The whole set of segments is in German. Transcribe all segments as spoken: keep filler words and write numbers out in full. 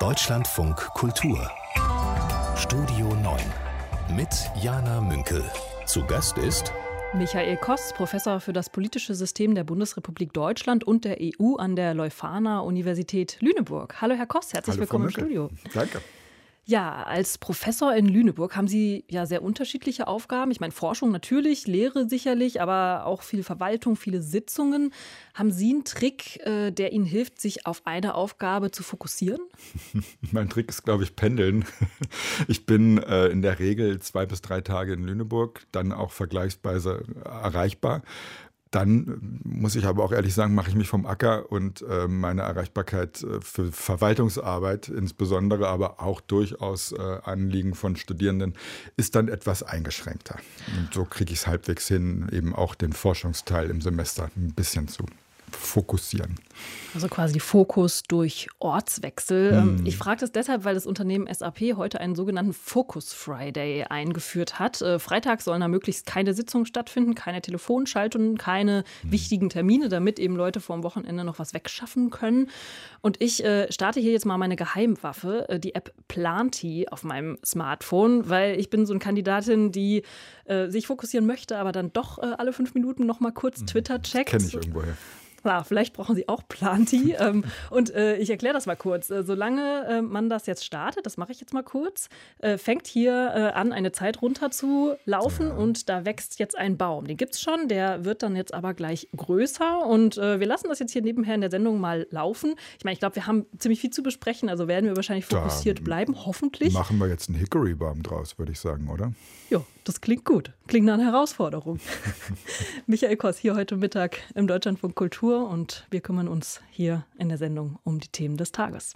Deutschlandfunk Kultur Studio neun mit Jana Münkel. Zu Gast ist Michael Koss, Professor für das politische System der Bundesrepublik Deutschland und der E U an der Leuphana-Universität Lüneburg. Hallo Herr Koss, herzlich Hallo, willkommen im Frau Studio. Danke. Ja, als Professor in Lüneburg haben Sie ja sehr unterschiedliche Aufgaben. Ich meine, Forschung natürlich, Lehre sicherlich, aber auch viel Verwaltung, viele Sitzungen. Haben Sie einen Trick, äh, der Ihnen hilft, sich auf eine Aufgabe zu fokussieren? Mein Trick ist, glaube ich, Pendeln. Ich bin äh, in der Regel zwei bis drei Tage in Lüneburg, dann auch vergleichsweise erreichbar. Dann muss ich aber auch ehrlich sagen, mache ich mich vom Acker und äh, meine Erreichbarkeit äh, für Verwaltungsarbeit insbesondere, aber auch durchaus äh, Anliegen von Studierenden ist dann etwas eingeschränkter. Und so kriege ich es halbwegs hin, eben auch den Forschungsteil im Semester ein bisschen zu fokussieren. Also quasi Fokus durch Ortswechsel. Hm. Ich frage das deshalb, weil das Unternehmen S A P heute einen sogenannten Focus Friday eingeführt hat. Freitags sollen da möglichst keine Sitzungen stattfinden, keine Telefonschaltungen, keine hm. wichtigen Termine, damit eben Leute vor dem Wochenende noch was wegschaffen können. Und ich äh, starte hier jetzt mal meine Geheimwaffe, äh, die App Planty auf meinem Smartphone, weil ich bin so eine Kandidatin, die äh, sich fokussieren möchte, aber dann doch äh, alle fünf Minuten noch mal kurz hm. Twitter checkt. Kenne ich irgendwoher. Klar, vielleicht brauchen Sie auch Planty. ähm, und äh, ich erkläre das mal kurz. Äh, solange äh, man das jetzt startet, das mache ich jetzt mal kurz, äh, fängt hier äh, an, eine Zeit runter zu laufen ja. und da wächst jetzt ein Baum. Den gibt es schon, der wird dann jetzt aber gleich größer und äh, wir lassen das jetzt hier nebenher in der Sendung mal laufen. Ich meine, ich glaube, wir haben ziemlich viel zu besprechen, also werden wir wahrscheinlich fokussiert da bleiben, hoffentlich. Machen wir jetzt einen Hickory-Baum draus, würde ich sagen, oder? Ja, das klingt gut. Klingt nach einer Herausforderung. Michael Koss hier heute Mittag im Deutschlandfunk Kultur und wir kümmern uns hier in der Sendung um die Themen des Tages.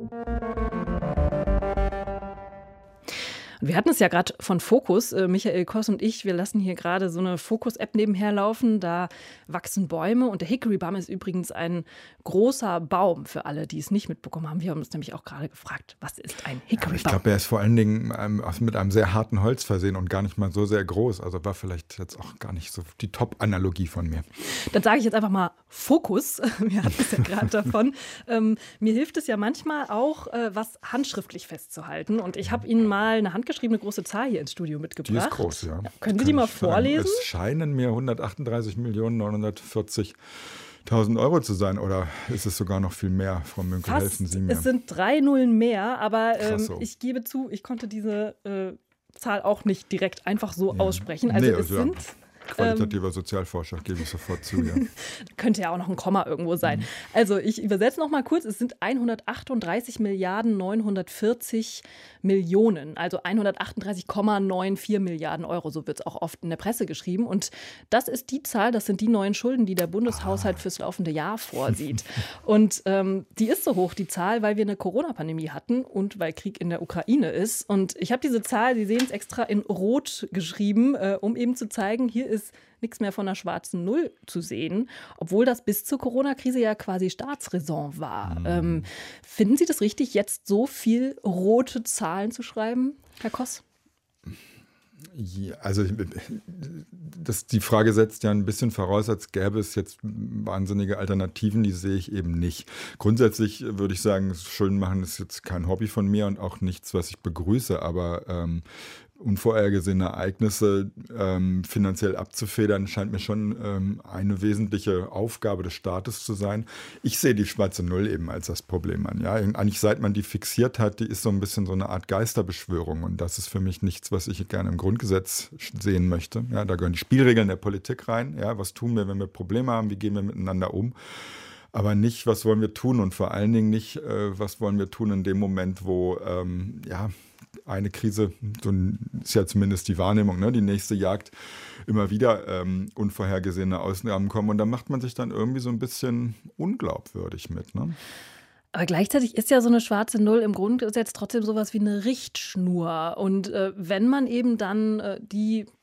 Wir hatten es ja gerade von Fokus, äh, Michael Koss und ich, wir lassen hier gerade so eine Fokus-App nebenher laufen, da wachsen Bäume und der Hickory-Baum ist übrigens ein großer Baum für alle, die es nicht mitbekommen haben. Wir haben uns nämlich auch gerade gefragt, was ist ein Hickory-Baum? Ich glaube, er ist vor allen Dingen ähm, mit einem sehr harten Holz versehen und gar nicht mal so sehr groß, also war vielleicht jetzt auch gar nicht so die Top-Analogie von mir. Dann sage ich jetzt einfach mal Fokus, wir hatten es ja gerade davon. Ähm, mir hilft es ja manchmal auch, äh, was handschriftlich festzuhalten und ich habe Ihnen mal eine Hand geschriebene große Zahl hier ins Studio mitgebracht. Die ist groß, ja. ja können Sie die mal vorlesen? Es scheinen mir hundertachtunddreißig Millionen neunhundertvierzigtausend Euro zu sein. Oder ist es sogar noch viel mehr, Frau Münkel? Fast. Helfen Sie mir. Es sind drei Nullen mehr, aber ähm, so. ich gebe zu, ich konnte diese äh, Zahl auch nicht direkt einfach so ja. aussprechen. Also nee, es also sind... Ja. Qualitativer Sozialforscher, gebe ich sofort zu. Ja. Könnte ja auch noch ein Komma irgendwo sein. Also ich übersetze noch mal kurz, es sind hundertachtunddreißig Milliarden neunhundertvierzig Millionen, also hundertachtunddreißig Komma vierundneunzig Milliarden Euro, so wird es auch oft in der Presse geschrieben. Und das ist die Zahl, das sind die neuen Schulden, die der Bundeshaushalt ah. fürs laufende Jahr vorsieht. Und ähm, die ist so hoch, die Zahl, weil wir eine Corona-Pandemie hatten und weil Krieg in der Ukraine ist. Und ich habe diese Zahl, Sie sehen es extra in Rot geschrieben, äh, um eben zu zeigen, hier ist ist nichts mehr von einer schwarzen Null zu sehen, obwohl das bis zur Corona-Krise ja quasi Staatsräson war. Mhm. Ähm, finden Sie das richtig, jetzt so viel rote Zahlen zu schreiben, Herr Koss? Ja, also das, die Frage setzt ja ein bisschen voraus, als gäbe es jetzt wahnsinnige Alternativen, die sehe ich eben nicht. Grundsätzlich würde ich sagen, Schulden machen ist jetzt kein Hobby von mir und auch nichts, was ich begrüße, aber ähm, unvorhergesehene Ereignisse ähm, finanziell abzufedern, scheint mir schon ähm, eine wesentliche Aufgabe des Staates zu sein. Ich sehe die schwarze Null eben als das Problem an. Ja? Eigentlich seit man die fixiert hat, die ist so ein bisschen so eine Art Geisterbeschwörung und das ist für mich nichts, was ich gerne im Grundgesetz sehen möchte. Ja? Da gehören die Spielregeln der Politik rein. Ja? Was tun wir, wenn wir Probleme haben? Wie gehen wir miteinander um? Aber nicht, was wollen wir tun und vor allen Dingen nicht, äh, was wollen wir tun in dem Moment, wo ähm, ja, eine Krise, so ist ja zumindest die Wahrnehmung, ne, die nächste jagt, immer wieder ähm, unvorhergesehene Ausnahmen kommen und da macht man sich dann irgendwie so ein bisschen unglaubwürdig mit, ne? Aber gleichzeitig ist ja so eine schwarze Null im Grundgesetz trotzdem sowas wie eine Richtschnur. Und äh, wenn man eben dann äh, die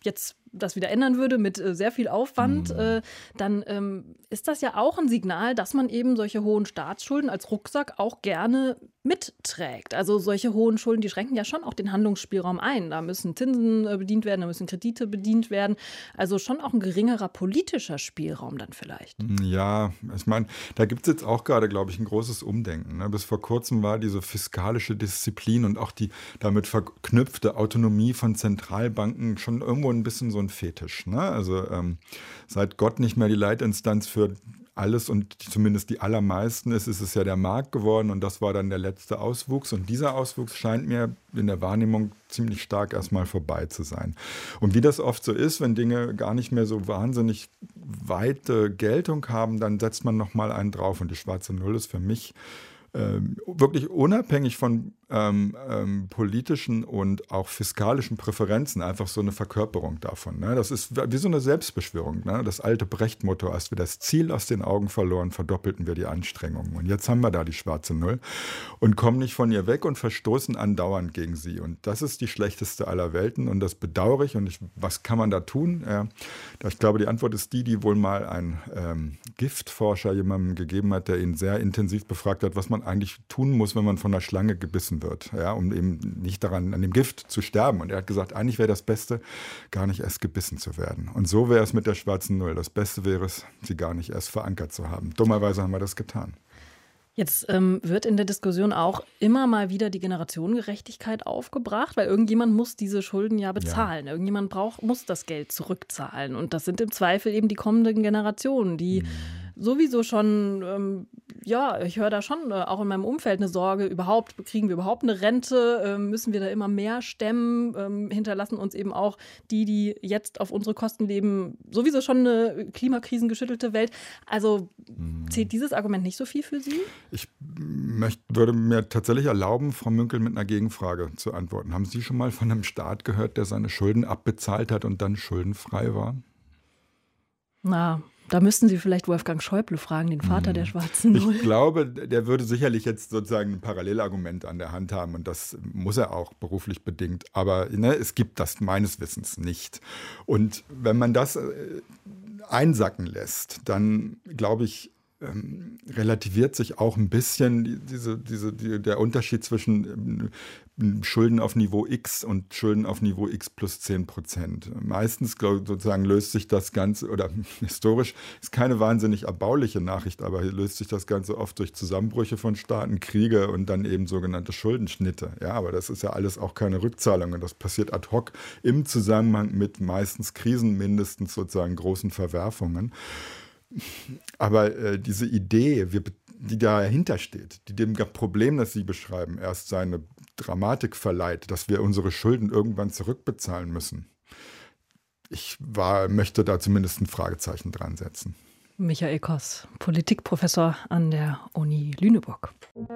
jetzt das wieder ändern würde mit äh, sehr viel Aufwand, mhm. äh, dann ähm, ist das ja auch ein Signal, dass man eben solche hohen Staatsschulden als Rucksack auch gerne mitträgt. Also solche hohen Schulden, die schränken ja schon auch den Handlungsspielraum ein. Da müssen Zinsen äh, bedient werden, da müssen Kredite bedient werden. Also schon auch ein geringerer politischer Spielraum dann vielleicht. Ja, ich meine, da gibt es jetzt auch gerade, glaube ich, ein großes Umdenken. Ne? Bis vor kurzem war diese fiskalische Disziplin und auch die damit verknüpfte Autonomie von Zentralbanken schon irgendwo ein bisschen so ein Fetisch. Ne? Also ähm, seit Gott nicht mehr die Leitinstanz für alles und zumindest die allermeisten ist, ist es ja der Markt geworden und das war dann der letzte Auswuchs und dieser Auswuchs scheint mir in der Wahrnehmung ziemlich stark erstmal vorbei zu sein. Und wie das oft so ist, wenn Dinge gar nicht mehr so wahnsinnig weite Geltung haben, dann setzt man nochmal einen drauf und die schwarze Null ist für mich ähm, wirklich unabhängig von ähm, ähm, politischen und auch fiskalischen Präferenzen einfach so eine Verkörperung davon. Ne? Das ist wie so eine Selbstbeschwörung. Ne? Das alte Brecht-Motto, als wir das Ziel aus den Augen verloren, verdoppelten wir die Anstrengungen. Und jetzt haben wir da die schwarze Null und kommen nicht von ihr weg und verstoßen andauernd gegen sie. Und das ist die schlechteste aller Welten und das bedauere ich. Und ich, was kann man da tun? Ja, ich glaube, die Antwort ist die, die wohl mal ein ähm, Giftforscher jemandem gegeben hat, der ihn sehr intensiv befragt hat, was man eigentlich tun muss, wenn man von einer Schlange gebissen wird, ja, um eben nicht daran an dem Gift zu sterben. Und er hat gesagt, eigentlich wäre das Beste, gar nicht erst gebissen zu werden. Und so wäre es mit der schwarzen Null. Das Beste wäre es, sie gar nicht erst verankert zu haben. Dummerweise haben wir das getan. Jetzt ähm, wird in der Diskussion auch immer mal wieder die Generationengerechtigkeit aufgebracht, weil irgendjemand muss diese Schulden ja bezahlen. Ja. Irgendjemand braucht, muss das Geld zurückzahlen. Und das sind im Zweifel eben die kommenden Generationen, die mhm. sowieso schon, ähm, ja, ich höre da schon äh, auch in meinem Umfeld eine Sorge, überhaupt, kriegen wir überhaupt eine Rente, äh, müssen wir da immer mehr stemmen, ähm, hinterlassen uns eben auch die, die jetzt auf unsere Kosten leben, sowieso schon eine klimakrisengeschüttelte Welt. Also mhm. zählt dieses Argument nicht so viel für Sie? Ich möchte, würde mir tatsächlich erlauben, Frau Münkel mit einer Gegenfrage zu antworten. Haben Sie schon mal von einem Staat gehört, der seine Schulden abbezahlt hat und dann schuldenfrei war? Na, da müssten Sie vielleicht Wolfgang Schäuble fragen, den Vater hm. der schwarzen Null. Ich glaube, der würde sicherlich jetzt sozusagen ein Parallelargument an der Hand haben und das muss er auch beruflich bedingt. Aber ne, es gibt das meines Wissens nicht. Und wenn man das äh, einsacken lässt, dann glaube ich, Ähm, relativiert sich auch ein bisschen die, diese, diese, die, der Unterschied zwischen ähm, Schulden auf Niveau X und Schulden auf Niveau X plus zehn Prozent. Meistens glaub, sozusagen löst sich das Ganze, oder historisch ist keine wahnsinnig erbauliche Nachricht, aber löst sich das Ganze oft durch Zusammenbrüche von Staaten, Kriege und dann eben sogenannte Schuldenschnitte. Ja, aber das ist ja alles auch keine Rückzahlung und das passiert ad hoc im Zusammenhang mit meistens Krisen, mindestens sozusagen großen Verwerfungen. Aber äh, diese Idee, wir, die dahinter steht, die dem Problem, das Sie beschreiben, erst seine Dramatik verleiht, dass wir unsere Schulden irgendwann zurückbezahlen müssen. Ich war, möchte da zumindest ein Fragezeichen dran setzen. Michael Koss, Politikprofessor an der Uni Lüneburg.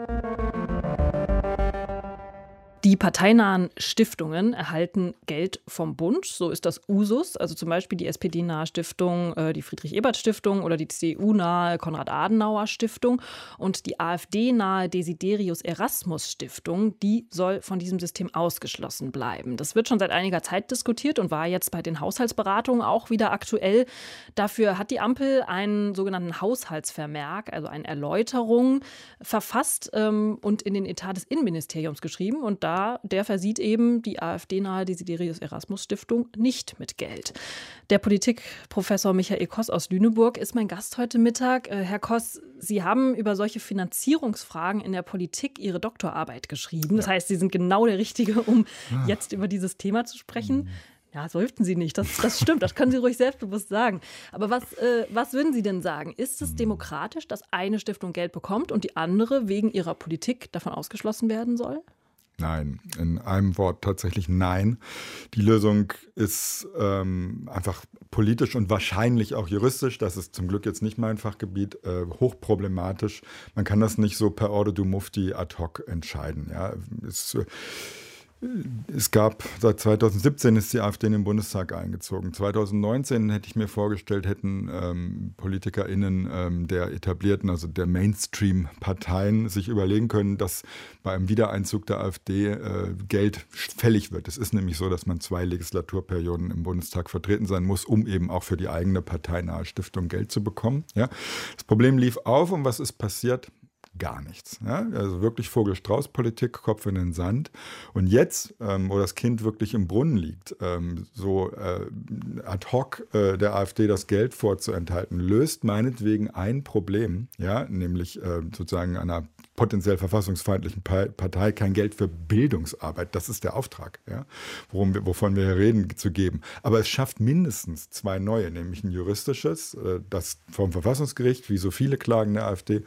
Die parteinahen Stiftungen erhalten Geld vom Bund, so ist das Usus. Also zum Beispiel die S P D-nahe Stiftung, die Friedrich-Ebert-Stiftung oder die C D U-nahe Konrad-Adenauer-Stiftung. Und die AfD-nahe Desiderius-Erasmus-Stiftung, die soll von diesem System ausgeschlossen bleiben. Das wird schon seit einiger Zeit diskutiert und war jetzt bei den Haushaltsberatungen auch wieder aktuell. Dafür hat die Ampel einen sogenannten Haushaltsvermerk, also eine Erläuterung, verfasst ähm, und in den Etat des Innenministeriums geschrieben. Und da der versieht eben die AfD-nahe Desiderius-Erasmus-Stiftung nicht mit Geld. Der Politikprofessor Michael Koss aus Lüneburg ist mein Gast heute Mittag. Äh, Herr Koss, Sie haben über solche Finanzierungsfragen in der Politik Ihre Doktorarbeit geschrieben. Das heißt, Sie sind genau der Richtige, um ah. jetzt über dieses Thema zu sprechen. Mhm. Ja, seufzen Sie nicht, das, das stimmt, das können Sie ruhig selbstbewusst sagen. Aber was, äh, was würden Sie denn sagen? Ist es demokratisch, dass eine Stiftung Geld bekommt und die andere wegen ihrer Politik davon ausgeschlossen werden soll? Nein, in einem Wort tatsächlich nein. Die Lösung ist ähm, einfach politisch und wahrscheinlich auch juristisch, das ist zum Glück jetzt nicht mein Fachgebiet, äh, hochproblematisch. Man kann das nicht so per Ordre du Mufti ad hoc entscheiden. Ja. Es, Es gab, seit zweitausendsiebzehn ist die AfD in den Bundestag eingezogen. zweitausendneunzehn hätte ich mir vorgestellt, hätten ähm, PolitikerInnen ähm, der etablierten, also der Mainstream-Parteien sich überlegen können, dass bei einem Wiedereinzug der AfD äh, Geld fällig wird. Es ist nämlich so, dass man zwei Legislaturperioden im Bundestag vertreten sein muss, um eben auch für die eigene parteinahe Stiftung Geld zu bekommen. Ja? Das Problem lief auf und was ist passiert? Gar nichts. Ja? Also wirklich Vogel-Strauß-Politik, Kopf in den Sand. Und jetzt, ähm, wo das Kind wirklich im Brunnen liegt, ähm, so äh, ad hoc äh, der AfD das Geld vorzuenthalten, löst meinetwegen ein Problem, ja? Nämlich äh, sozusagen einer potenziell verfassungsfeindlichen Partei kein Geld für Bildungsarbeit. Das ist der Auftrag, ja? Worum wir, wovon wir hier reden, zu geben. Aber es schafft mindestens zwei neue, nämlich ein juristisches, äh, das vom Verfassungsgericht, wie so viele Klagen der AfD,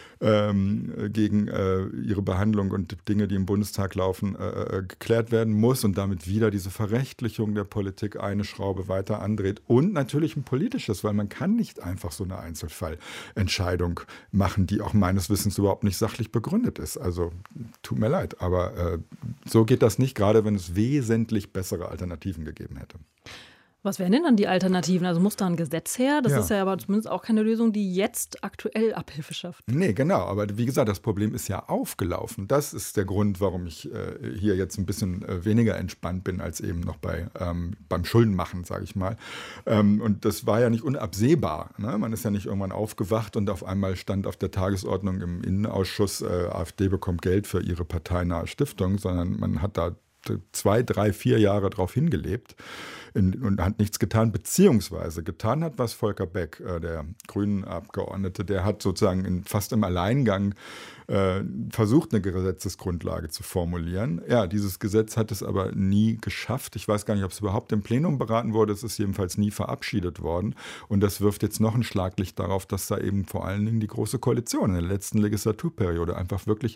gegen äh, ihre Behandlung und Dinge, die im Bundestag laufen, äh, geklärt werden muss und damit wieder diese Verrechtlichung der Politik eine Schraube weiter andreht. Und natürlich ein politisches, weil man kann nicht einfach so eine Einzelfallentscheidung machen, die auch meines Wissens überhaupt nicht sachlich begründet ist. Also tut mir leid, aber äh, so geht das nicht, gerade wenn es wesentlich bessere Alternativen gegeben hätte. Was wären denn dann die Alternativen? Also muss da ein Gesetz her? Das Ja. ist ja aber zumindest auch keine Lösung, die jetzt aktuell Abhilfe schafft. Nee, genau. Aber wie gesagt, das Problem ist ja aufgelaufen. Das ist der Grund, warum ich äh, hier jetzt ein bisschen äh, weniger entspannt bin als eben noch bei, ähm, beim Schuldenmachen, sage ich mal. Ähm, und das war ja nicht unabsehbar. Ne? Man ist ja nicht irgendwann aufgewacht und auf einmal stand auf der Tagesordnung im Innenausschuss, äh, AfD bekommt Geld für ihre parteinahe Stiftung, sondern man hat da zwei, drei, vier Jahre drauf hingelebt in, und hat nichts getan, beziehungsweise getan hat, was Volker Beck, äh, der Grünen-Abgeordnete, der hat sozusagen in, fast im Alleingang äh, versucht, eine Gesetzesgrundlage zu formulieren. Ja, dieses Gesetz hat es aber nie geschafft. Ich weiß gar nicht, ob es überhaupt im Plenum beraten wurde. Es ist jedenfalls nie verabschiedet worden. Und das wirft jetzt noch ein Schlaglicht darauf, dass da eben vor allen Dingen die Große Koalition in der letzten Legislaturperiode einfach wirklich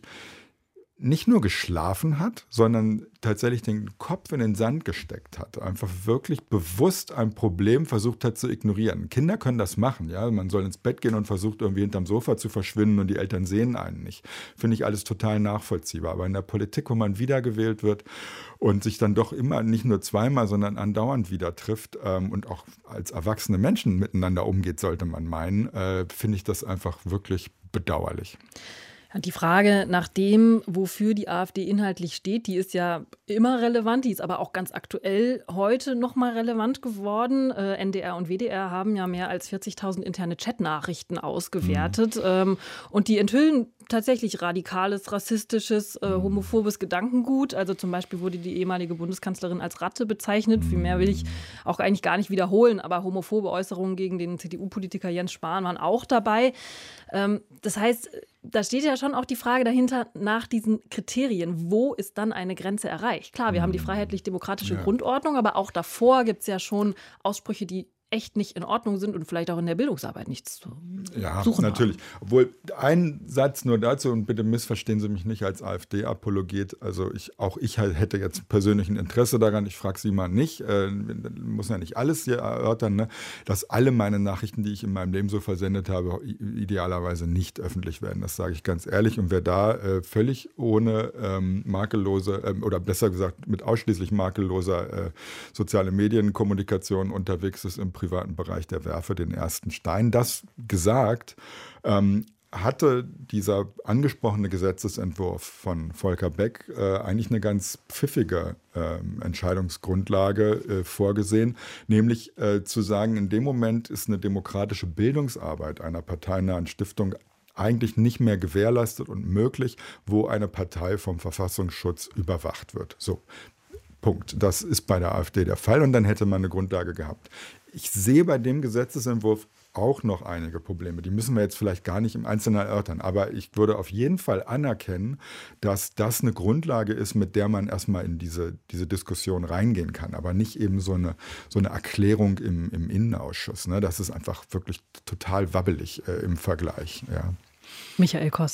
nicht nur geschlafen hat, sondern tatsächlich den Kopf in den Sand gesteckt hat. Einfach wirklich bewusst ein Problem versucht hat zu ignorieren. Kinder können das machen, ja. Man soll ins Bett gehen und versucht irgendwie hinterm Sofa zu verschwinden und die Eltern sehen einen nicht. Finde ich alles total nachvollziehbar. Aber in der Politik, wo man wiedergewählt wird und sich dann doch immer nicht nur zweimal, sondern andauernd wieder trifft ähm, und auch als erwachsene Menschen miteinander umgeht, sollte man meinen, äh, finde ich das einfach wirklich bedauerlich. Die Frage nach dem, wofür die AfD inhaltlich steht, die ist ja immer relevant, die ist aber auch ganz aktuell heute nochmal relevant geworden. Äh, N D R und W D R haben ja mehr als vierzigtausend interne Chatnachrichten ausgewertet. Mhm. Ähm, und die enthüllen tatsächlich radikales, rassistisches, äh, homophobes Gedankengut. Also zum Beispiel wurde die ehemalige Bundeskanzlerin als Ratte bezeichnet. Viel mehr will ich auch eigentlich gar nicht wiederholen. Aber homophobe Äußerungen gegen den C D U-Politiker Jens Spahn waren auch dabei. Ähm, das heißt, da steht ja schon auch die Frage dahinter nach diesen Kriterien. Wo ist dann eine Grenze erreicht? Klar, wir haben die freiheitlich-demokratische ja. Grundordnung, aber auch davor gibt es ja schon Aussprüche, die echt nicht in Ordnung sind und vielleicht auch in der Bildungsarbeit nichts zu ja, suchen natürlich. haben. Obwohl, ein Satz nur dazu, und bitte missverstehen Sie mich nicht als AfD-Apologet, also ich, auch ich hätte jetzt persönlich ein Interesse daran, ich frage Sie mal nicht, äh, muss ja nicht alles hier erörtern, ne, dass alle meine Nachrichten, die ich in meinem Leben so versendet habe, idealerweise nicht öffentlich werden. Das sage ich ganz ehrlich. Und wer da äh, völlig ohne ähm, makellose, äh, oder besser gesagt mit ausschließlich makelloser äh, soziale Medienkommunikation unterwegs ist im privaten Bereich, der werfe den ersten Stein. Das gesagt, ähm, hatte dieser angesprochene Gesetzesentwurf von Volker Beck äh, eigentlich eine ganz pfiffige äh, Entscheidungsgrundlage äh, vorgesehen, nämlich äh, zu sagen, in dem Moment ist eine demokratische Bildungsarbeit einer parteinahen Stiftung eigentlich nicht mehr gewährleistet und möglich, wo eine Partei vom Verfassungsschutz überwacht wird. So. Punkt. Das ist bei der AfD der Fall und dann hätte man eine Grundlage gehabt. Ich sehe bei dem Gesetzesentwurf auch noch einige Probleme. Die müssen wir jetzt vielleicht gar nicht im Einzelnen erörtern, aber ich würde auf jeden Fall anerkennen, dass das eine Grundlage ist, mit der man erstmal in diese, diese Diskussion reingehen kann, aber nicht eben so eine, so eine Erklärung im, im Innenausschuss. Ne? Das ist einfach wirklich total wabbelig äh, im Vergleich. Ja. Michael Koss,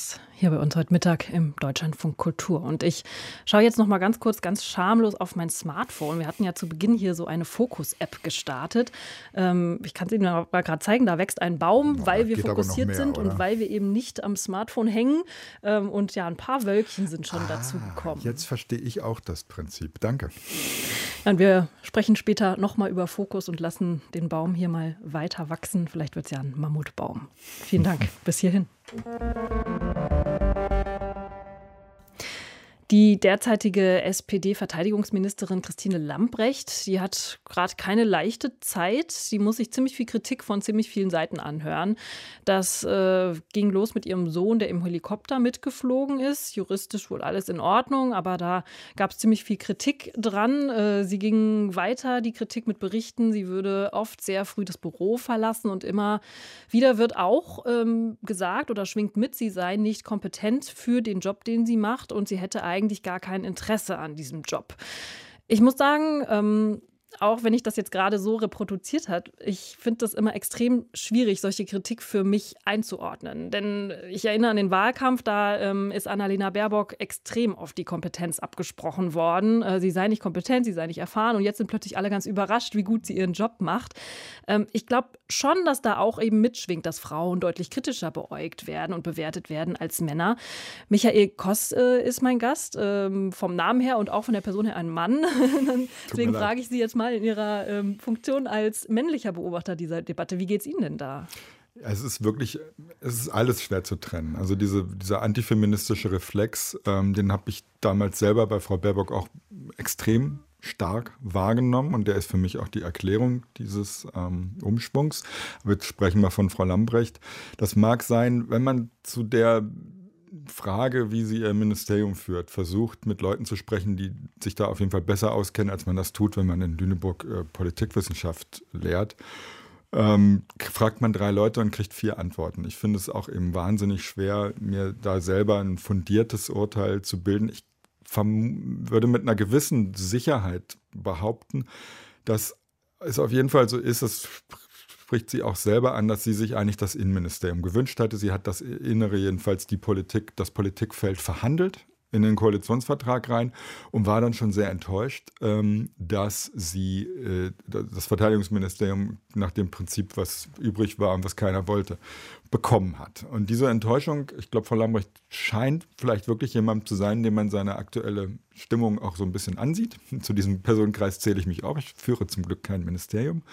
hier bei uns heute Mittag im Deutschlandfunk Kultur. Und ich schaue jetzt noch mal ganz kurz, ganz schamlos auf mein Smartphone. Wir hatten ja zu Beginn hier so eine Fokus-App gestartet. Ähm, ich kann es Ihnen mal gerade zeigen, da wächst ein Baum, ja, weil wir fokussiert mehr, sind oder? Und weil wir eben nicht am Smartphone hängen. Ähm, und ja, ein paar Wölkchen sind schon ah, dazu gekommen. Jetzt verstehe ich auch das Prinzip. Danke. Und wir sprechen später noch mal über Fokus und lassen den Baum hier mal weiter wachsen. Vielleicht wird es ja ein Mammutbaum. Vielen Dank. Bis hierhin. Die derzeitige S P D-Verteidigungsministerin Christine Lambrecht, die hat gerade keine leichte Zeit. Sie muss sich ziemlich viel Kritik von ziemlich vielen Seiten anhören. Das äh, ging los mit ihrem Sohn, der im Helikopter mitgeflogen ist. Juristisch wohl alles in Ordnung, aber da gab es ziemlich viel Kritik dran. Äh, sie ging weiter, die Kritik mit Berichten, sie würde oft sehr früh das Büro verlassen und immer wieder wird auch ähm, gesagt oder schwingt mit, sie sei nicht kompetent für den Job, den sie macht und sie hätte eigentlich eigentlich gar kein Interesse an diesem Job. Ich muss sagen, ähm, auch wenn ich das jetzt gerade so reproduziert habe, ich finde das immer extrem schwierig, solche Kritik für mich einzuordnen. Denn ich erinnere an den Wahlkampf, da ähm, ist Annalena Baerbock extrem auf die Kompetenz abgesprochen worden. Äh, sie sei nicht kompetent, sie sei nicht erfahren und jetzt sind plötzlich alle ganz überrascht, wie gut sie ihren Job macht. Ähm, ich glaube schon, dass da auch eben mitschwingt, dass Frauen deutlich kritischer beäugt werden und bewertet werden als Männer. Michael Koss äh, ist mein Gast, ähm, vom Namen her und auch von der Person her ein Mann. Deswegen frage ich Sie jetzt mal in Ihrer ähm, Funktion als männlicher Beobachter dieser Debatte. Wie geht es Ihnen denn da? Es ist wirklich, es ist alles schwer zu trennen. Also diese, dieser antifeministische Reflex, ähm, den habe ich damals selber bei Frau Baerbock auch extrem stark wahrgenommen und der ist für mich auch die Erklärung dieses ähm, Umschwungs. Aber jetzt sprechen wir von Frau Lambrecht. Das mag sein, wenn man zu der Frage, wie sie ihr Ministerium führt, versucht, mit Leuten zu sprechen, die sich da auf jeden Fall besser auskennen, als man das tut, wenn man in Lüneburg äh, Politikwissenschaft lehrt. Ähm, fragt man drei Leute und kriegt vier Antworten. Ich finde es auch eben wahnsinnig schwer, mir da selber ein fundiertes Urteil zu bilden. Ich verm- würde mit einer gewissen Sicherheit behaupten, dass es auf jeden Fall so ist, dass spricht sie auch selber an, dass sie sich eigentlich das Innenministerium gewünscht hatte. Sie hat das Innere, jedenfalls die Politik, das Politikfeld verhandelt in den Koalitionsvertrag rein und war dann schon sehr enttäuscht, ähm, dass sie äh, das Verteidigungsministerium nach dem Prinzip, was übrig war und was keiner wollte, bekommen hat. Und diese Enttäuschung, ich glaube, Frau Lambrecht scheint vielleicht wirklich jemand zu sein, dem man seine aktuelle Stimmung auch so ein bisschen ansieht. Zu diesem Personenkreis zähle ich mich auch. Ich führe zum Glück kein Ministerium.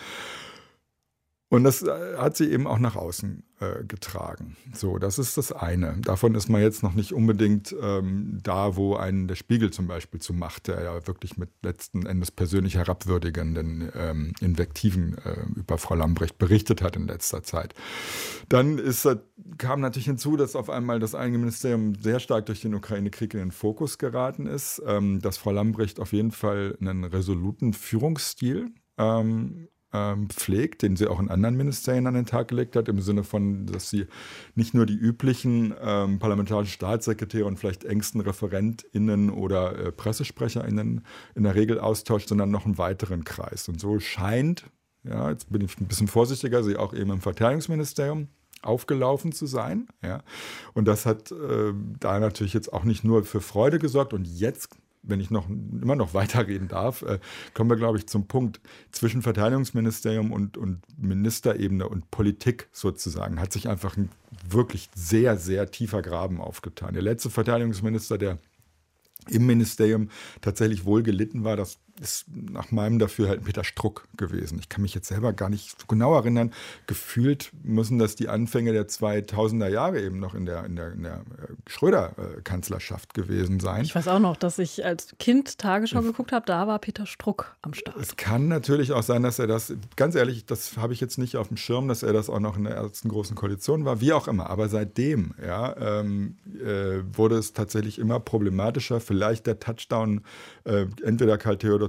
Und das hat sie eben auch nach außen äh, getragen. So, das ist das eine. Davon ist man jetzt noch nicht unbedingt ähm, da, wo einen der Spiegel zum Beispiel zu macht, der ja wirklich mit letzten Endes persönlich herabwürdigenden ähm, Invektiven äh, über Frau Lambrecht berichtet hat in letzter Zeit. Dann ist, kam natürlich hinzu, dass auf einmal das eigene Ministerium sehr stark durch den Ukraine-Krieg in den Fokus geraten ist, ähm, dass Frau Lambrecht auf jeden Fall einen resoluten Führungsstil ähm, pflegt, den sie auch in anderen Ministerien an den Tag gelegt hat, im Sinne von, dass sie nicht nur die üblichen ähm, parlamentarischen Staatssekretäre und vielleicht engsten ReferentInnen oder äh, PressesprecherInnen in der Regel austauscht, sondern noch einen weiteren Kreis. Und so scheint, ja, jetzt bin ich ein bisschen vorsichtiger, sie auch eben im Verteidigungsministerium aufgelaufen zu sein. Ja. Und das hat äh, da natürlich jetzt auch nicht nur für Freude gesorgt und jetzt, wenn ich noch immer noch weiterreden darf, äh, kommen wir, glaube ich, zum Punkt. Zwischen Verteidigungsministerium und, und Ministerebene und Politik sozusagen hat sich einfach ein wirklich sehr, sehr tiefer Graben aufgetan. Der letzte Verteidigungsminister, der im Ministerium tatsächlich wohl gelitten war, das ist nach meinem Dafürhalten Peter Struck gewesen. Ich kann mich jetzt selber gar nicht so genau erinnern. Gefühlt müssen das die Anfänge der zweitausender Jahre eben noch in der, in der, in der Schröder-Kanzlerschaft gewesen sein. Ich weiß auch noch, dass ich als Kind Tagesschau geguckt habe, da war Peter Struck am Start. Es kann natürlich auch sein, dass er das, ganz ehrlich, das habe ich jetzt nicht auf dem Schirm, dass er das auch noch in der ersten großen Koalition war, wie auch immer. Aber seitdem ja, ähm, äh, wurde es tatsächlich immer problematischer. Vielleicht der Touchdown, äh, entweder Karl Theodor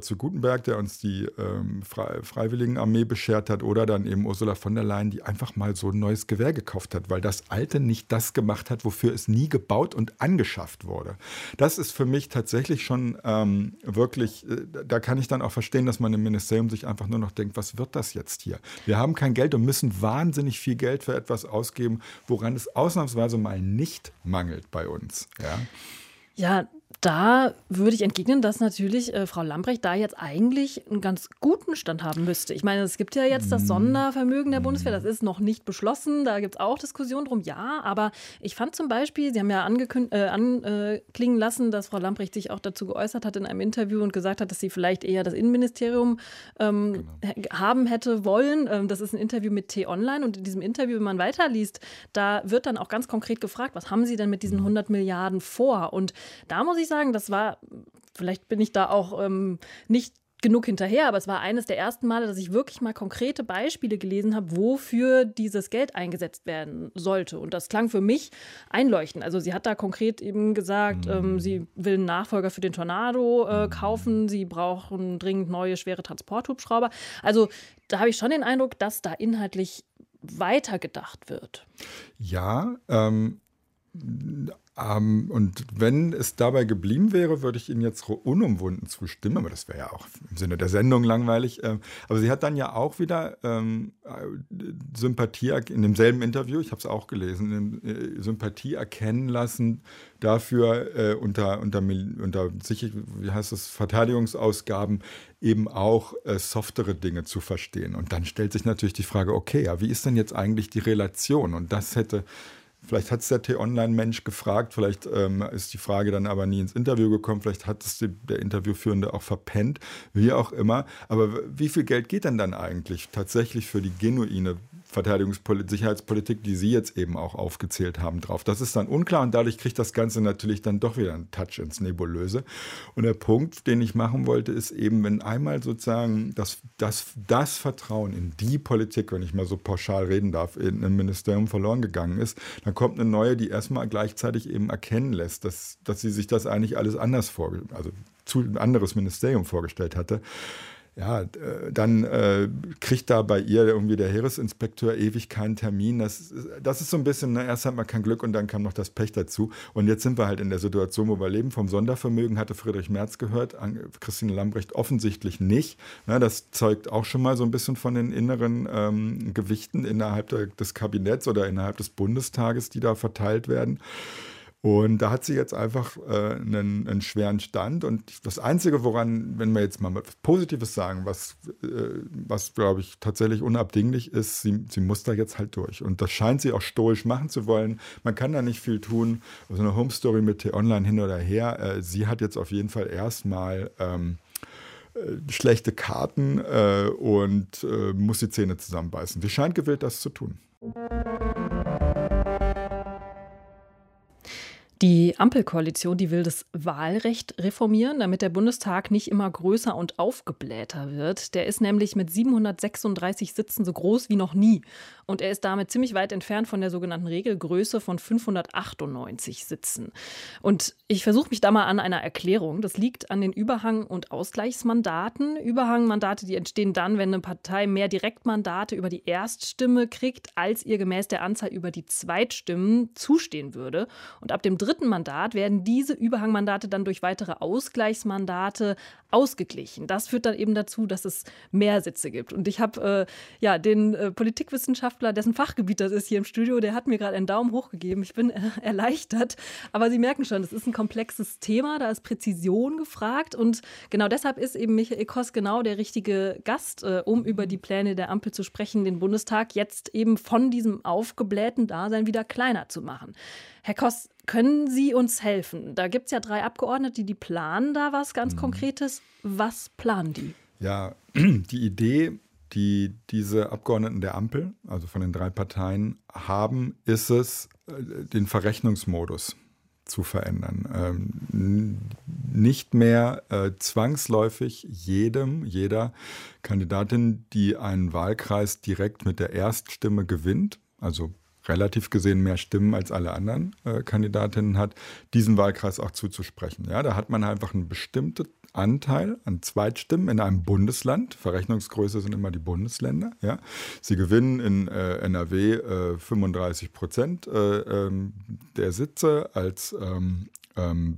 zu Gutenberg, der uns die ähm, Fre- Freiwilligenarmee beschert hat, oder dann eben Ursula von der Leyen, die einfach mal so ein neues Gewehr gekauft hat, weil das alte nicht das gemacht hat, wofür es nie gebaut und angeschafft wurde. Das ist für mich tatsächlich schon ähm, wirklich, äh, da kann ich dann auch verstehen, dass man im Ministerium sich einfach nur noch denkt, was wird das jetzt hier? Wir haben kein Geld und müssen wahnsinnig viel Geld für etwas ausgeben, woran es ausnahmsweise mal nicht mangelt bei uns. Ja, Ja, da würde ich entgegnen, dass natürlich äh, Frau Lambrecht da jetzt eigentlich einen ganz guten Stand haben müsste. Ich meine, es gibt ja jetzt das Sondervermögen der Bundeswehr, das ist noch nicht beschlossen, da gibt es auch Diskussionen drum, ja, aber ich fand zum Beispiel, Sie haben ja angekün- äh, anklingen lassen, dass Frau Lambrecht sich auch dazu geäußert hat in einem Interview und gesagt hat, dass sie vielleicht eher das Innenministerium ähm, genau. haben hätte wollen. Ähm, das ist ein Interview mit T-Online und in diesem Interview, wenn man weiterliest, da wird dann auch ganz konkret gefragt, was haben Sie denn mit diesen hundert Milliarden vor? Und da muss ich sagen, das war, vielleicht bin ich da auch ähm, nicht genug hinterher, aber es war eines der ersten Male, dass ich wirklich mal konkrete Beispiele gelesen habe, wofür dieses Geld eingesetzt werden sollte. Und das klang für mich einleuchtend. Also sie hat da konkret eben gesagt, mhm. ähm, sie will einen Nachfolger für den Tornado äh, kaufen, sie brauchen dringend neue schwere Transporthubschrauber. Also da habe ich schon den Eindruck, dass da inhaltlich weitergedacht wird. Ja, ähm Ähm, und wenn es dabei geblieben wäre, würde ich Ihnen jetzt unumwunden zustimmen, aber das wäre ja auch im Sinne der Sendung langweilig. Ähm, aber sie hat dann ja auch wieder ähm, Sympathie in demselben Interview, ich habe es auch gelesen, äh, Sympathie erkennen lassen dafür, äh, unter, unter, unter sicher, wie heißt es, Verteidigungsausgaben eben auch äh, softere Dinge zu verstehen. Und dann stellt sich natürlich die Frage, okay, ja, wie ist denn jetzt eigentlich die Relation? Und das hätte Vielleicht hat es der T-Online-Mensch gefragt, vielleicht ähm, ist die Frage dann aber nie ins Interview gekommen, vielleicht hat es die, der Interviewführende auch verpennt, wie auch immer. Aber wie viel Geld geht denn dann eigentlich tatsächlich für die genuine Verteidigungspolitik, Sicherheitspolitik, die Sie jetzt eben auch aufgezählt haben, drauf? Das ist dann unklar und dadurch kriegt das Ganze natürlich dann doch wieder einen Touch ins Nebulöse. Und der Punkt, den ich machen wollte, ist eben, wenn einmal sozusagen das, das, das Vertrauen in die Politik, wenn ich mal so pauschal reden darf, in einem Ministerium verloren gegangen ist, dann kommt eine neue, die erstmal gleichzeitig eben erkennen lässt, dass, dass sie sich das eigentlich alles anders vorgestellt, also zu ein anderes Ministerium vorgestellt hatte. Ja, dann äh, kriegt da bei ihr irgendwie der Heeresinspekteur ewig keinen Termin. Das, das ist so ein bisschen, ne, erst hat man kein Glück und dann kam noch das Pech dazu. Und jetzt sind wir halt in der Situation, wo wir leben. Vom Sondervermögen hatte Friedrich Merz gehört, Christine Lambrecht offensichtlich nicht. Na, das zeugt auch schon mal so ein bisschen von den inneren ähm, Gewichten innerhalb der, des Kabinetts oder innerhalb des Bundestages, die da verteilt werden. Und da hat sie jetzt einfach äh, einen, einen schweren Stand. Und das Einzige, woran, wenn wir jetzt mal was Positives sagen, was, äh, was glaube ich, tatsächlich unabdinglich ist, sie, sie muss da jetzt halt durch. Und das scheint sie auch stoisch machen zu wollen. Man kann da nicht viel tun. So also eine Home-Story mit T-Online hin oder her. Äh, sie hat jetzt auf jeden Fall erstmal ähm, äh, schlechte Karten äh, und äh, muss die Zähne zusammenbeißen. Sie scheint gewillt, das zu tun. Die Ampelkoalition, die will das Wahlrecht reformieren, damit der Bundestag nicht immer größer und aufgeblähter wird. Der ist nämlich mit siebenhundertsechsunddreißig Sitzen so groß wie noch nie. Und er ist damit ziemlich weit entfernt von der sogenannten Regelgröße von fünfhundertachtundneunzig Sitzen. Und ich versuche mich da mal an einer Erklärung. Das liegt an den Überhang- und Ausgleichsmandaten. Überhangmandate, die entstehen dann, wenn eine Partei mehr Direktmandate über die Erststimme kriegt, als ihr gemäß der Anzahl über die Zweitstimmen zustehen würde. Und ab dem dritten Mandat werden diese Überhangmandate dann durch weitere Ausgleichsmandate ausgeglichen. Das führt dann eben dazu, dass es mehr Sitze gibt. Und ich habe äh, ja, den äh, Politikwissenschaftler, dessen Fachgebiet das ist hier im Studio, der hat mir gerade einen Daumen hoch gegeben. Ich bin äh, erleichtert. Aber Sie merken schon, das ist ein komplexes Thema, da ist Präzision gefragt. Und genau deshalb ist eben Michael Koss genau der richtige Gast, äh, um über die Pläne der Ampel zu sprechen, den Bundestag jetzt eben von diesem aufgeblähten Dasein wieder kleiner zu machen. Herr Koss, können Sie uns helfen? Da gibt es ja drei Abgeordnete, die, die planen da was ganz Konkretes. Was planen die? Ja, die Idee, die diese Abgeordneten der Ampel, also von den drei Parteien, haben, ist es, den Verrechnungsmodus zu verändern. Ähm, nicht mehr äh, zwangsläufig jedem, jeder Kandidatin, die einen Wahlkreis direkt mit der Erststimme gewinnt, also relativ gesehen mehr Stimmen als alle anderen äh, Kandidatinnen hat, diesen Wahlkreis auch zuzusprechen. Ja, da hat man einfach eine bestimmte Anteil an Zweitstimmen in einem Bundesland. Verrechnungsgröße sind immer die Bundesländer. Ja. Sie gewinnen in äh, N R W äh, fünfunddreißig Prozent äh, ähm, der Sitze als ähm, ähm,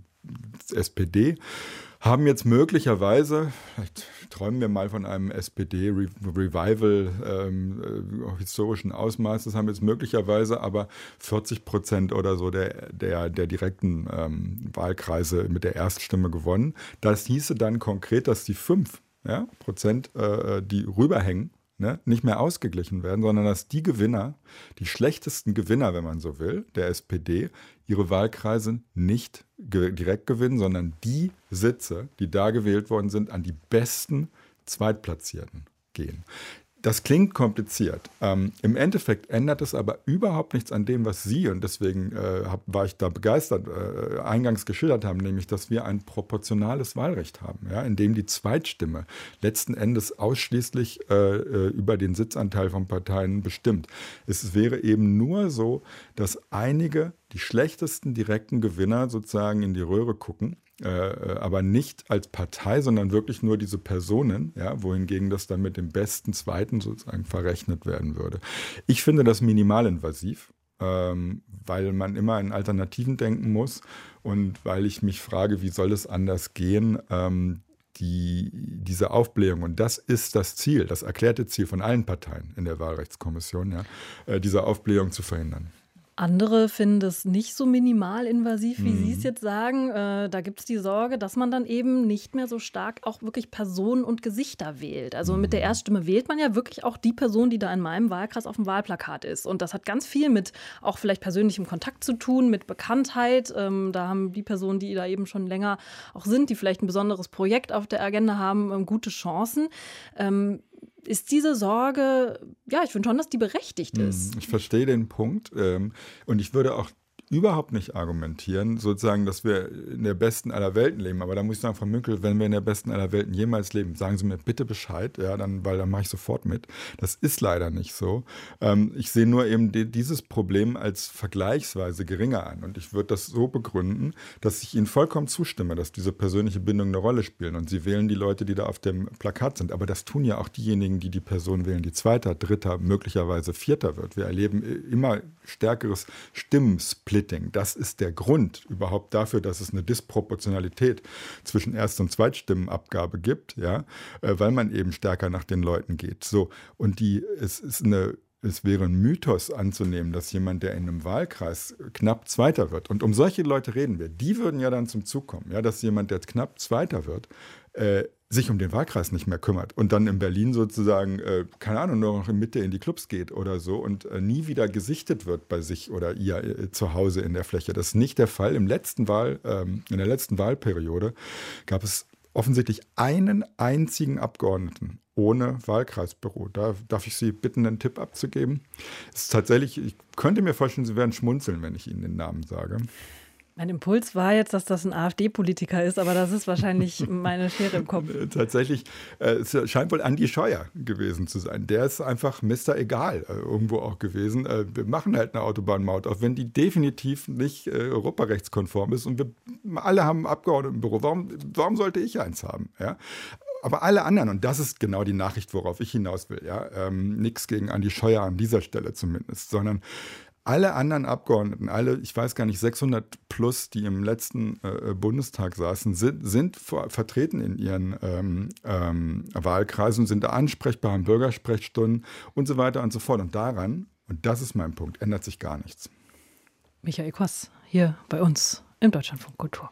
S P D. Haben jetzt möglicherweise, vielleicht träumen wir mal von einem S P D-Revival ähm, äh, historischen Ausmaßes, haben jetzt möglicherweise aber vierzig Prozent oder so der, der, der direkten ähm, Wahlkreise mit der Erststimme gewonnen. Das hieße dann konkret, dass die fünf ja, Prozent, äh, die rüberhängen, ne, nicht mehr ausgeglichen werden, sondern dass die Gewinner, die schlechtesten Gewinner, wenn man so will, der S P D, ihre Wahlkreise nicht ge- direkt gewinnen, sondern die Sitze, die da gewählt worden sind, an die besten Zweitplatzierten gehen. Das klingt kompliziert. Ähm, Im Endeffekt ändert es aber überhaupt nichts an dem, was Sie, und deswegen äh, hab, war ich da begeistert, äh, eingangs geschildert haben, nämlich, dass wir ein proportionales Wahlrecht haben, ja, in dem die Zweitstimme letzten Endes ausschließlich äh, über den Sitzanteil von Parteien bestimmt. Es wäre eben nur so, dass einige, die schlechtesten direkten Gewinner sozusagen in die Röhre gucken, Äh, aber nicht als Partei, sondern wirklich nur diese Personen, ja, wohingegen das dann mit dem besten Zweiten sozusagen verrechnet werden würde. Ich finde das minimalinvasiv, ähm, weil man immer in Alternativen denken muss und weil ich mich frage, wie soll es anders gehen, ähm, die, diese Aufblähung, und das ist das Ziel, das erklärte Ziel von allen Parteien in der Wahlrechtskommission, ja, äh, diese Aufblähung zu verhindern. Andere finden das nicht so minimalinvasiv, wie Mhm. Sie es jetzt sagen. Äh, da gibt es die Sorge, dass man dann eben nicht mehr so stark auch wirklich Personen und Gesichter wählt. Also mit der Erststimme wählt man ja wirklich auch die Person, die da in meinem Wahlkreis auf dem Wahlplakat ist. Und das hat ganz viel mit auch vielleicht persönlichem Kontakt zu tun, mit Bekanntheit. Ähm, da haben die Personen, die da eben schon länger auch sind, die vielleicht ein besonderes Projekt auf der Agenda haben, ähm, gute Chancen. Ähm, Ist diese Sorge, ja, ich finde schon, dass die berechtigt ist. Ich verstehe den Punkt, ähm, und ich würde auch überhaupt nicht argumentieren, sozusagen, dass wir in der besten aller Welten leben. Aber da muss ich sagen, Frau Münkel, wenn wir in der besten aller Welten jemals leben, sagen Sie mir bitte Bescheid, ja, dann, weil dann mache ich sofort mit. Das ist leider nicht so. Ähm, ich sehe nur eben die, dieses Problem als vergleichsweise geringer an. Und ich würde das so begründen, dass ich Ihnen vollkommen zustimme, dass diese persönliche Bindung eine Rolle spielen. Und Sie wählen die Leute, die da auf dem Plakat sind. Aber das tun ja auch diejenigen, die die Person wählen, die Zweiter, Dritter, möglicherweise Vierter wird. Wir erleben immer stärkeres Stimmensplitting. Das ist der Grund überhaupt dafür, dass es eine Disproportionalität zwischen Erst- und Zweitstimmenabgabe gibt, ja, weil man eben stärker nach den Leuten geht. So, und die, es ist eine Es wäre ein Mythos anzunehmen, dass jemand, der in einem Wahlkreis knapp Zweiter wird, und um solche Leute reden wir, die würden ja dann zum Zug kommen, ja, dass jemand, der knapp Zweiter wird, äh, sich um den Wahlkreis nicht mehr kümmert und dann in Berlin sozusagen, äh, keine Ahnung, nur noch in Mitte in die Clubs geht oder so und äh, nie wieder gesichtet wird bei sich oder ihr äh, zu Hause in der Fläche. Das ist nicht der Fall. Im letzten Wahl, ähm, in der letzten Wahlperiode gab es offensichtlich einen einzigen Abgeordneten ohne Wahlkreisbüro. Da darf ich Sie bitten, einen Tipp abzugeben. Es ist tatsächlich, ich könnte mir vorstellen, Sie werden schmunzeln, wenn ich Ihnen den Namen sage. Mein Impuls war jetzt, dass das ein AfD-Politiker ist, aber das ist wahrscheinlich meine Schere im Kopf. Tatsächlich, äh, es scheint wohl Andi Scheuer gewesen zu sein. Der ist einfach Mister Egal äh, irgendwo auch gewesen. Äh, wir machen halt eine Autobahnmaut, auch wenn die definitiv nicht äh, europarechtskonform ist. Und wir alle haben ein Abgeordnetenbüro. Warum, warum sollte ich eins haben? Ja? Aber alle anderen, und das ist genau die Nachricht, worauf ich hinaus will, ja, ähm, nichts gegen Andi Scheuer an dieser Stelle zumindest, sondern alle anderen Abgeordneten, alle, ich weiß gar nicht, sechshundert plus, die im letzten äh, Bundestag saßen, sind, sind vor, vertreten in ihren ähm, ähm, Wahlkreisen, sind da ansprechbar, haben Bürgersprechstunden und so weiter und so fort. Und daran, und das ist mein Punkt, ändert sich gar nichts. Michael Koss, hier bei uns im Deutschlandfunk Kultur.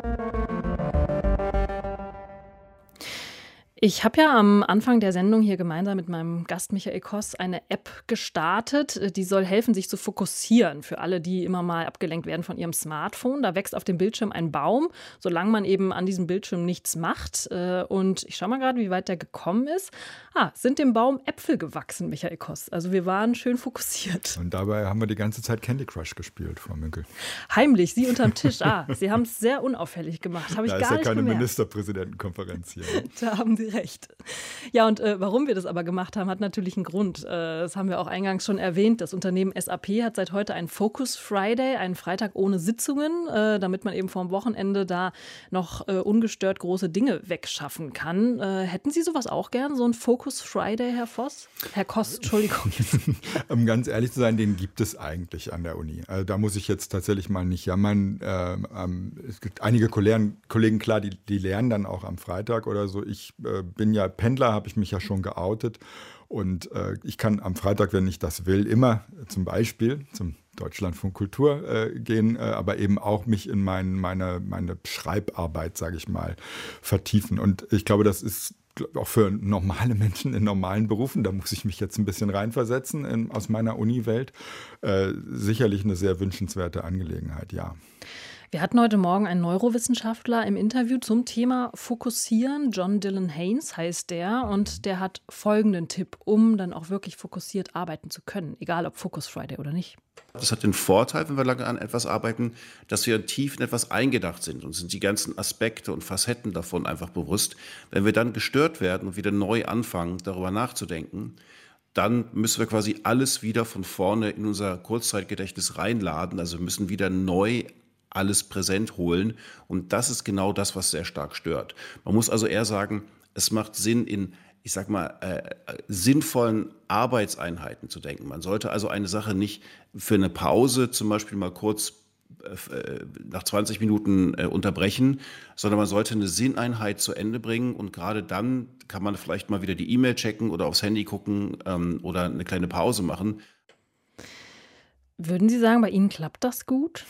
Ich habe ja am Anfang der Sendung hier gemeinsam mit meinem Gast Michael Koss eine App gestartet, die soll helfen, sich zu fokussieren für alle, die immer mal abgelenkt werden von ihrem Smartphone. Da wächst auf dem Bildschirm ein Baum, solange man eben an diesem Bildschirm nichts macht. Und ich schaue mal gerade, wie weit der gekommen ist. Ah, sind dem Baum Äpfel gewachsen, Michael Koss. Also wir waren schön fokussiert. Und dabei haben wir die ganze Zeit Candy Crush gespielt, Frau Münkel. Heimlich, Sie unterm Tisch. Ah, Sie haben es sehr unauffällig gemacht. Habe ich da gar ist ja nicht keine gemerkt. Ministerpräsidentenkonferenz hier. Da haben Sie recht. Ja, und äh, warum wir das aber gemacht haben, hat natürlich einen Grund. Äh, das haben wir auch eingangs schon erwähnt. Das Unternehmen S A P hat seit heute einen Focus Friday, einen Freitag ohne Sitzungen, äh, damit man eben vorm Wochenende da noch äh, ungestört große Dinge wegschaffen kann. Äh, hätten Sie sowas auch gern, so einen Focus Friday, Herr Voss? Herr Kost, Entschuldigung. Um ganz ehrlich zu sein, den gibt es eigentlich an der Uni. Also da muss ich jetzt tatsächlich mal nicht jammern. Ähm, ähm, es gibt einige Kollegen, Kollegen klar, die, die lernen dann auch am Freitag oder so. Ich äh, bin ja Pendler, habe ich mich ja schon geoutet. Und äh, ich kann am Freitag, wenn ich das will, immer zum Beispiel zum Deutschlandfunk Kultur äh, gehen, äh, aber eben auch mich in mein, meine, meine Schreibarbeit, sage ich mal, vertiefen. Und ich glaube, das ist auch für normale Menschen in normalen Berufen, da muss ich mich jetzt ein bisschen reinversetzen in, aus meiner Uni-Welt, äh, sicherlich eine sehr wünschenswerte Angelegenheit, ja. Wir hatten heute Morgen einen Neurowissenschaftler im Interview zum Thema Fokussieren. John Dylan Haynes heißt der und der hat folgenden Tipp, um dann auch wirklich fokussiert arbeiten zu können, egal ob Focus Friday oder nicht. Das hat den Vorteil, wenn wir lange an etwas arbeiten, dass wir tief in etwas eingedacht sind und sind die ganzen Aspekte und Facetten davon einfach bewusst. Wenn wir dann gestört werden und wieder neu anfangen, darüber nachzudenken, dann müssen wir quasi alles wieder von vorne in unser Kurzzeitgedächtnis reinladen. Also wir müssen wieder neu alles präsent holen. Und das ist genau das, was sehr stark stört. Man muss also eher sagen, es macht Sinn, in, ich sag mal, äh, sinnvollen Arbeitseinheiten zu denken. Man sollte also eine Sache nicht für eine Pause zum Beispiel mal kurz äh, nach zwanzig Minuten äh, unterbrechen, sondern man sollte eine Sinneinheit zu Ende bringen. Und gerade dann kann man vielleicht mal wieder die E-Mail checken oder aufs Handy gucken ähm, oder eine kleine Pause machen. Würden Sie sagen, bei Ihnen klappt das gut?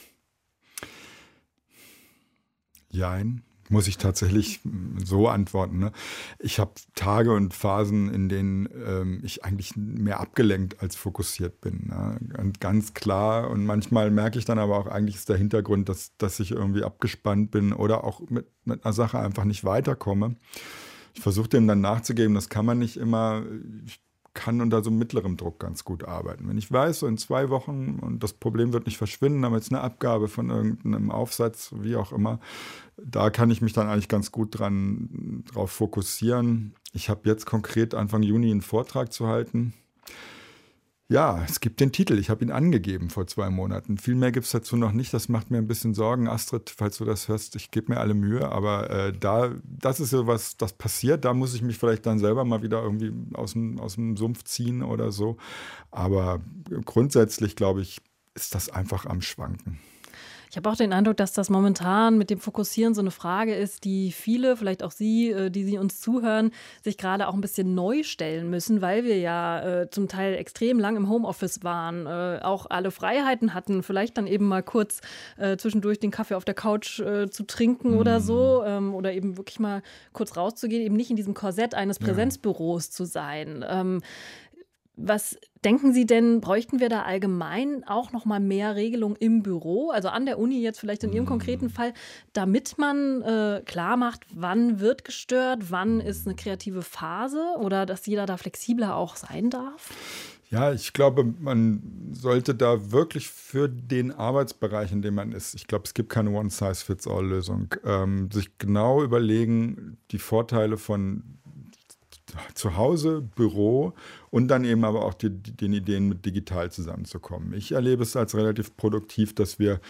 Jein, muss ich tatsächlich so antworten. Ne? Ich habe Tage und Phasen, in denen ähm, ich eigentlich mehr abgelenkt als fokussiert bin. Ne? Und ganz klar. Und manchmal merke ich dann aber auch, eigentlich ist der Hintergrund, dass, dass ich irgendwie abgespannt bin oder auch mit, mit einer Sache einfach nicht weiterkomme. Ich versuche dem dann nachzugeben, das kann man nicht immer. Ich kann unter so mittlerem Druck ganz gut arbeiten. Wenn ich weiß, so in zwei Wochen und das Problem wird nicht verschwinden, aber jetzt eine Abgabe von irgendeinem Aufsatz, wie auch immer, da kann ich mich dann eigentlich ganz gut dran drauf fokussieren. Ich habe jetzt konkret Anfang Juni einen Vortrag zu halten. Ja, es gibt den Titel. Ich habe ihn angegeben vor zwei Monaten. Viel mehr gibt es dazu noch nicht. Das macht mir ein bisschen Sorgen. Astrid, falls du das hörst, ich gebe mir alle Mühe. Aber äh, da, das ist so was, das passiert. Da muss ich mich vielleicht dann selber mal wieder irgendwie aus dem, aus dem Sumpf ziehen oder so. Aber grundsätzlich, glaube ich, ist das einfach am Schwanken. Ich habe auch den Eindruck, dass das momentan mit dem Fokussieren so eine Frage ist, die viele, vielleicht auch Sie, die Sie uns zuhören, sich gerade auch ein bisschen neu stellen müssen, weil wir ja äh, zum Teil extrem lang im Homeoffice waren, äh, auch alle Freiheiten hatten, vielleicht dann eben mal kurz äh, zwischendurch den Kaffee auf der Couch äh, zu trinken mhm. oder so ähm, oder eben wirklich mal kurz rauszugehen, eben nicht in diesem Korsett eines Präsenzbüros ja. zu sein. Ähm, Was denken Sie denn, bräuchten wir da allgemein auch noch mal mehr Regelung im Büro, also an der Uni jetzt vielleicht in Ihrem konkreten Fall, damit man äh, klar macht, wann wird gestört, wann ist eine kreative Phase oder dass jeder da flexibler auch sein darf? Ja, ich glaube, man sollte da wirklich für den Arbeitsbereich, in dem man ist, ich glaube, es gibt keine One-Size-Fits-All-Lösung, ähm, sich genau überlegen, die Vorteile von zu Hause, Büro und dann eben aber auch die, die, den Ideen mit digital zusammenzukommen. Ich erlebe es als relativ produktiv, dass wir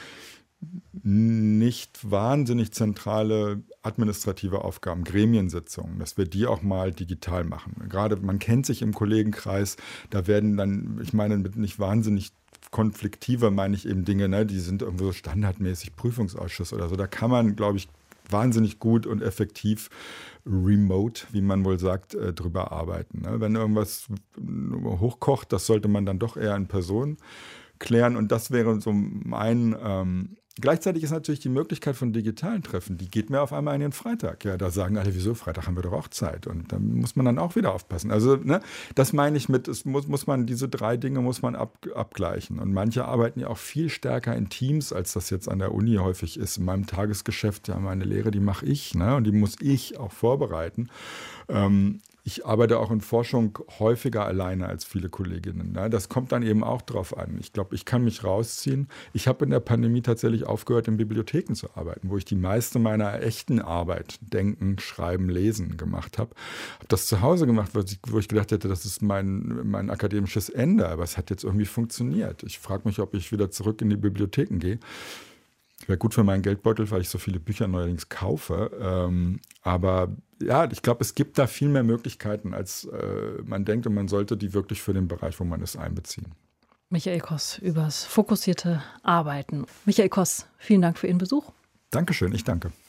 nicht wahnsinnig zentrale administrative Aufgaben, Gremiensitzungen, dass wir die auch mal digital machen. Gerade man kennt sich im Kollegenkreis, da werden dann, ich meine mit nicht wahnsinnig konfliktiver meine ich eben Dinge, ne, die sind irgendwo so standardmäßig Prüfungsausschuss oder so. Da kann man, glaube ich, wahnsinnig gut und effektiv remote, wie man wohl sagt, äh, drüber arbeiten. Ne? Wenn irgendwas hochkocht, das sollte man dann doch eher in Person klären. Und das wäre so mein... Ähm, Gleichzeitig ist natürlich die Möglichkeit von digitalen Treffen, die geht mir auf einmal in den Freitag. Ja, da sagen alle, wieso, Freitag haben wir doch auch Zeit. Und da muss man dann auch wieder aufpassen. Also ne, das meine ich mit, es muss, muss man, diese drei Dinge muss man ab, abgleichen. Und manche arbeiten ja auch viel stärker in Teams, als das jetzt an der Uni häufig ist. In meinem Tagesgeschäft, ja, meine Lehre, die mache ich, ne, und die muss ich auch vorbereiten. Ähm, Ich arbeite auch in Forschung häufiger alleine als viele Kolleginnen. Das kommt dann eben auch drauf an. Ich glaube, ich kann mich rausziehen. Ich habe in der Pandemie tatsächlich aufgehört, in Bibliotheken zu arbeiten, wo ich die meiste meiner echten Arbeit, Denken, Schreiben, Lesen gemacht habe. Habe das zu Hause gemacht, wo ich gedacht hätte, das ist mein, mein akademisches Ende. Aber es hat jetzt irgendwie funktioniert. Ich frage mich, ob ich wieder zurück in die Bibliotheken gehe. Wäre gut für meinen Geldbeutel, weil ich so viele Bücher neuerdings kaufe. Ähm, aber ja, ich glaube, es gibt da viel mehr Möglichkeiten, als äh, man denkt. Und man sollte die wirklich für den Bereich, wo man ist, einbeziehen. Michael Koss übers fokussierte Arbeiten. Michael Koss, vielen Dank für Ihren Besuch. Dankeschön, ich danke.